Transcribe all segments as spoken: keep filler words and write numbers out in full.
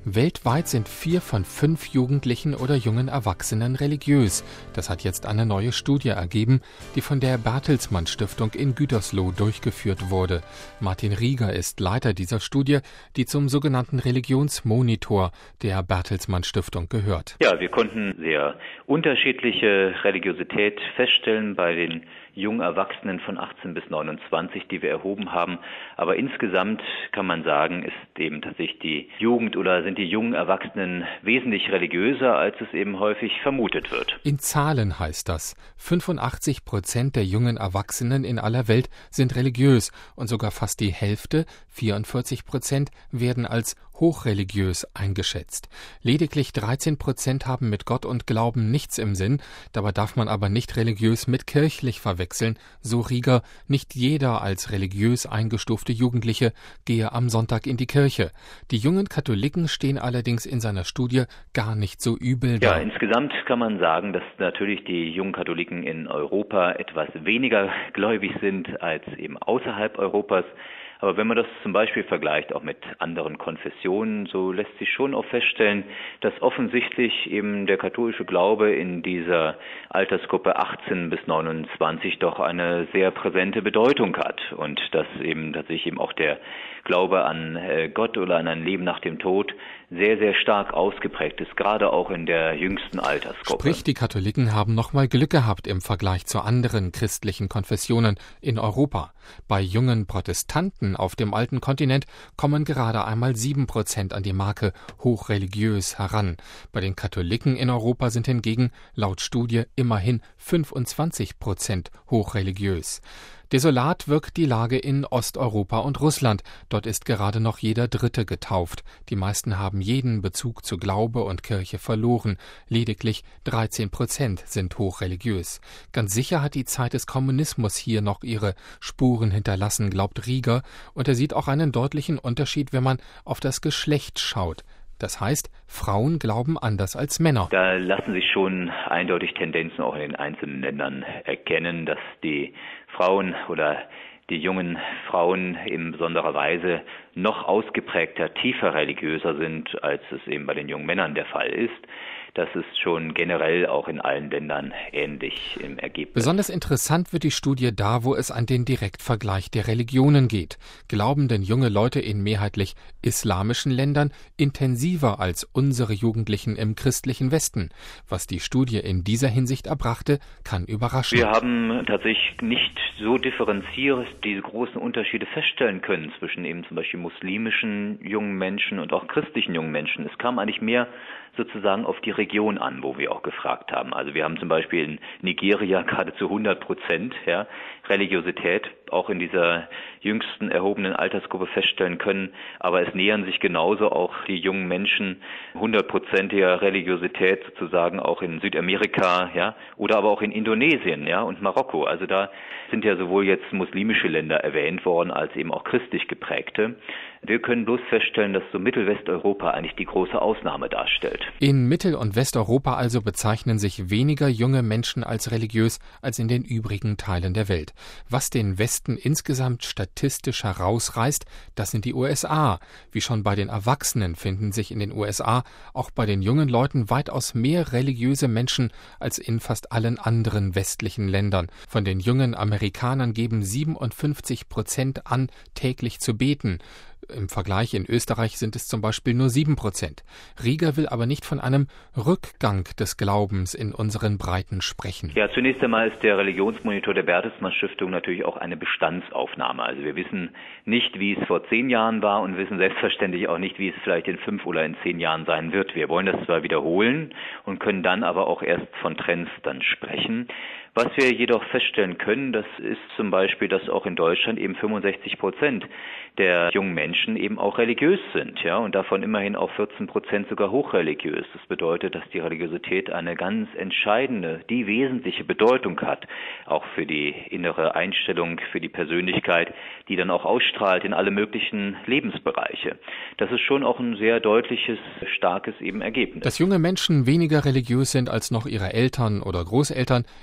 Weltweit sind vier von fünf Jugendlichen oder jungen Erwachsenen religiös. Das hat jetzt eine neue Studie ergeben, die von der Bertelsmann Stiftung in Gütersloh durchgeführt wurde. Martin Rieger ist Leiter dieser Studie, die zum sogenannten Religionsmonitor der Bertelsmann Stiftung gehört. Ja, wir konnten sehr unterschiedliche Religiosität feststellen bei den jungen Erwachsenen von achtzehn bis neunundzwanzig, die wir erhoben haben. Aber insgesamt kann man sagen, ist eben tatsächlich die Jugend oder sind die jungen Erwachsenen wesentlich religiöser, als es eben häufig vermutet wird. In Zahlen heißt das, fünfundachtzig Prozent der jungen Erwachsenen in aller Welt sind religiös und sogar fast die Hälfte, vierundvierzig Prozent, werden als hochreligiös eingeschätzt. Lediglich dreizehn Prozent haben mit Gott und Glauben nichts im Sinn. Dabei darf man aber nicht religiös mit kirchlich verwechseln, so Rieger. Nicht jeder als religiös eingestufte Jugendliche gehe am Sonntag in die Kirche. Die jungen Katholiken stehen allerdings in seiner Studie gar nicht so übel da. Ja, insgesamt kann man sagen, dass natürlich die jungen Katholiken in Europa etwas weniger gläubig sind als eben außerhalb Europas. Aber wenn man das zum Beispiel vergleicht auch mit anderen Konfessionen, so lässt sich schon auch feststellen, dass offensichtlich eben der katholische Glaube in dieser Altersgruppe achtzehn bis neunundzwanzig doch eine sehr präsente Bedeutung hat und dass eben tatsächlich eben auch der Glaube an Gott oder an ein Leben nach dem Tod sehr, sehr stark ausgeprägt ist, gerade auch in der jüngsten Altersgruppe. Sprich, die Katholiken haben nochmal Glück gehabt im Vergleich zu anderen christlichen Konfessionen in Europa. Bei jungen Protestanten auf dem alten Kontinent kommen gerade einmal sieben Prozent an die Marke hochreligiös heran. Bei den Katholiken in Europa sind hingegen laut Studie immerhin fünfundzwanzig Prozent hochreligiös. Desolat wirkt die Lage in Osteuropa und Russland. Dort ist gerade noch jeder Dritte getauft. Die meisten haben jeden Bezug zu Glaube und Kirche verloren. Lediglich dreizehn Prozent sind hochreligiös. Ganz sicher hat die Zeit des Kommunismus hier noch ihre Spuren hinterlassen, glaubt Rieger. Und er sieht auch einen deutlichen Unterschied, wenn man auf das Geschlecht schaut. Das heißt, Frauen glauben anders als Männer. Da lassen sich schon eindeutig Tendenzen auch in den einzelnen Ländern erkennen, dass die Frauen oder die jungen Frauen in besonderer Weise noch ausgeprägter, tiefer religiöser sind, als es eben bei den jungen Männern der Fall ist. Das ist schon generell auch in allen Ländern ähnlich im Ergebnis. Besonders interessant wird die Studie da, wo es an den Direktvergleich der Religionen geht. Glauben denn junge Leute in mehrheitlich islamischen Ländern intensiver als unsere Jugendlichen im christlichen Westen? Was die Studie in dieser Hinsicht erbrachte, kann überraschen. Wir haben tatsächlich nicht so differenziert diese großen Unterschiede feststellen können zwischen eben zum Beispiel muslimischen jungen Menschen und auch christlichen jungen Menschen. Es kam eigentlich mehr sozusagen auf die Region an, wo wir auch gefragt haben. Also wir haben zum Beispiel in Nigeria geradezu hundert Prozent ja, Religiosität auch in dieser jüngsten erhobenen Altersgruppe feststellen können, aber es nähern sich genauso auch die jungen Menschen hundertprozentiger Religiosität sozusagen auch in Südamerika, ja, oder aber auch in Indonesien, ja, und Marokko. Also da sind ja sowohl jetzt muslimische Länder erwähnt worden, als eben auch christlich geprägte. Wir können bloß feststellen, dass so Mittelwesteuropa eigentlich die große Ausnahme darstellt. In Mittel- und Westeuropa also bezeichnen sich weniger junge Menschen als religiös als in den übrigen Teilen der Welt. Was den Westen insgesamt statistisch herausreißt, das sind die U S A. Wie schon bei den Erwachsenen finden sich in den U S A auch bei den jungen Leuten weitaus mehr religiöse Menschen als in fast allen anderen westlichen Ländern. Von den jungen Amerikanern geben siebenundfünfzig Prozent an, täglich zu beten. Im Vergleich in Österreich sind es zum Beispiel nur sieben Prozent. Rieger will aber nicht von einem Rückgang des Glaubens in unseren Breiten sprechen. Ja, zunächst einmal ist der Religionsmonitor der Bertelsmann Stiftung natürlich auch eine Bestandsaufnahme. Also wir wissen nicht, wie es vor zehn Jahren war und wissen selbstverständlich auch nicht, wie es vielleicht in fünf oder in zehn Jahren sein wird. Wir wollen das zwar wiederholen und können dann aber auch erst von Trends dann sprechen. Was wir jedoch feststellen können, das ist zum Beispiel, dass auch in Deutschland eben fünfundsechzig Prozent der jungen Menschen eben auch religiös sind, ja, und davon immerhin auch vierzehn Prozent sogar hochreligiös. Das bedeutet, dass die Religiosität eine ganz entscheidende, die wesentliche Bedeutung hat, auch für die innere Einstellung, für die Persönlichkeit, die dann auch ausstrahlt in alle möglichen Lebensbereiche. Das ist schon auch ein sehr deutliches, starkes eben Ergebnis. Dass junge Menschen weniger religiös sind als noch ihre Eltern oder Großeltern, ist eine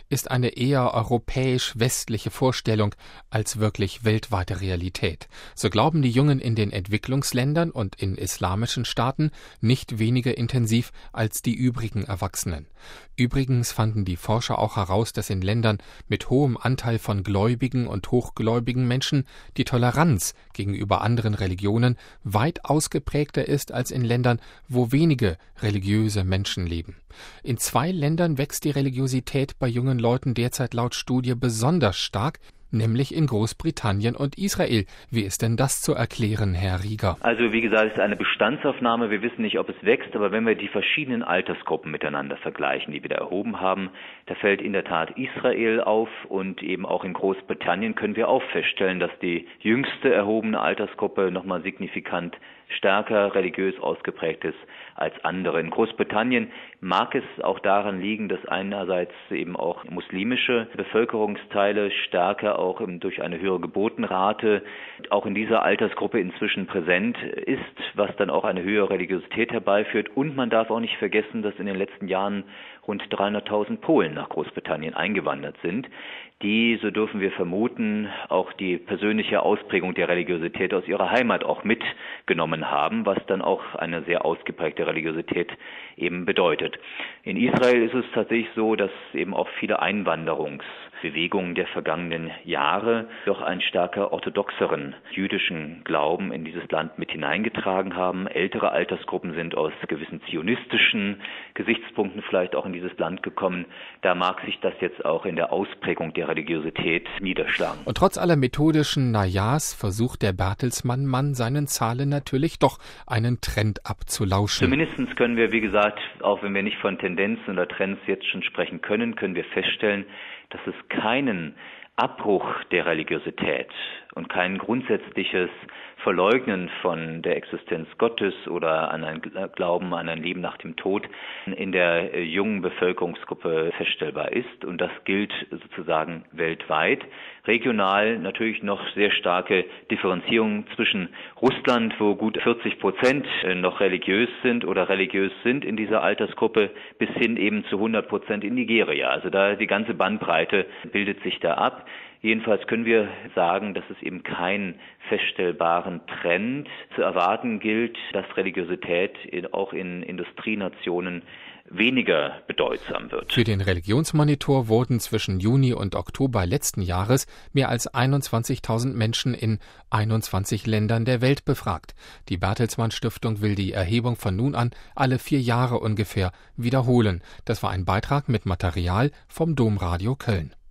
eine eher europäisch-westliche Vorstellung als wirklich weltweite Realität. So glauben die Jungen in den Entwicklungsländern und in islamischen Staaten nicht weniger intensiv als die übrigen Erwachsenen. Übrigens fanden die Forscher auch heraus, dass in Ländern mit hohem Anteil von gläubigen und hochgläubigen Menschen die Toleranz gegenüber anderen Religionen weit ausgeprägter ist als in Ländern, wo wenige religiöse Menschen leben. In zwei Ländern wächst die Religiosität bei jungen Leuten derzeit laut Studie besonders stark, nämlich in Großbritannien und Israel. Wie ist denn das zu erklären, Herr Rieger? Also wie gesagt, es ist eine Bestandsaufnahme. Wir wissen nicht, ob es wächst, aber wenn wir die verschiedenen Altersgruppen miteinander vergleichen, die wir da erhoben haben, da fällt in der Tat Israel auf und eben auch in Großbritannien können wir auch feststellen, dass die jüngste erhobene Altersgruppe nochmal signifikant stärker religiös ausgeprägt ist als andere. In Großbritannien mag es auch daran liegen, dass einerseits eben auch muslimische Bevölkerungsteile stärker auch durch eine höhere Geburtenrate auch in dieser Altersgruppe inzwischen präsent ist, was dann auch eine höhere Religiosität herbeiführt. Und man darf auch nicht vergessen, dass in den letzten Jahren rund dreihunderttausend Polen nach Großbritannien eingewandert sind, die, so dürfen wir vermuten, auch die persönliche Ausprägung der Religiosität aus ihrer Heimat auch mitgenommen haben, was dann auch eine sehr ausgeprägte Religiosität eben bedeutet. In Israel ist es tatsächlich so, dass eben auch viele Einwanderungsbewegungen der vergangenen Jahre doch einen stärker orthodoxeren jüdischen Glauben in dieses Land mit hineingetragen haben. Ältere Altersgruppen sind aus gewissen zionistischen Gesichtspunkten vielleicht auch in dieses Land gekommen. Da mag sich das jetzt auch in der Ausprägung der Religiosität niederschlagen. Und trotz aller methodischen Najas versucht der Bertelsmann-Mann seinen Zahlen natürlich doch einen Trend abzulauschen. Zumindest können wir, wie gesagt, auch wenn wir nicht von Tendenzen oder Trends jetzt schon sprechen können, können wir feststellen, dass es keinen Abbruch der Religiosität und kein grundsätzliches Verleugnen von der Existenz Gottes oder an ein Glauben an ein Leben nach dem Tod in der jungen Bevölkerungsgruppe feststellbar ist. Und das gilt sozusagen weltweit. Regional natürlich noch sehr starke Differenzierungen zwischen Russland, wo gut vierzig Prozent noch religiös sind oder religiös sind in dieser Altersgruppe, bis hin eben zu hundert Prozent in Nigeria. Also da die ganze Bandbreite bildet sich da ab. Jedenfalls können wir sagen, dass es eben keinen feststellbaren Trend zu erwarten gilt, dass Religiosität in, auch in Industrienationen weniger bedeutsam wird. Für den Religionsmonitor wurden zwischen Juni und Oktober letzten Jahres mehr als einundzwanzigtausend Menschen in einundzwanzig Ländern der Welt befragt. Die Bertelsmann Stiftung will die Erhebung von nun an alle vier Jahre ungefähr wiederholen. Das war ein Beitrag mit Material vom Domradio Köln.